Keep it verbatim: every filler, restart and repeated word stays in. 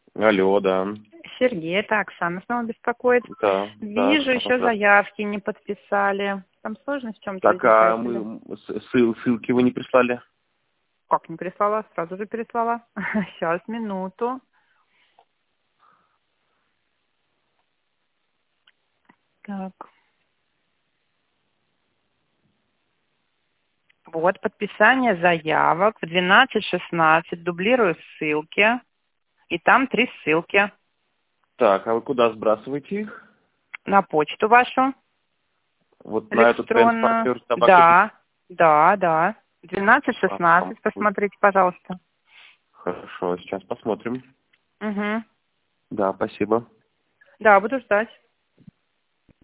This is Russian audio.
Алло, да. Сергей, это Оксана снова беспокоит. Да. Вижу, да, еще да. заявки не подписали. Там сложность в чем-то Так, а возникает? или- мы с- ссыл- ссылки вы не прислали? Как не прислала? Сразу же переслала. Сейчас, минуту. Так. Вот, подписание заявок в двенадцать шестнадцать. Дублирую ссылки. И там три ссылки. Так, а вы куда сбрасываете их? На почту вашу Вот на эту электронную. транспортер собака. Да, да, да. двенадцать шестнадцать, посмотрите, пожалуйста. Хорошо, сейчас посмотрим. Угу. Да, спасибо. Да, буду ждать.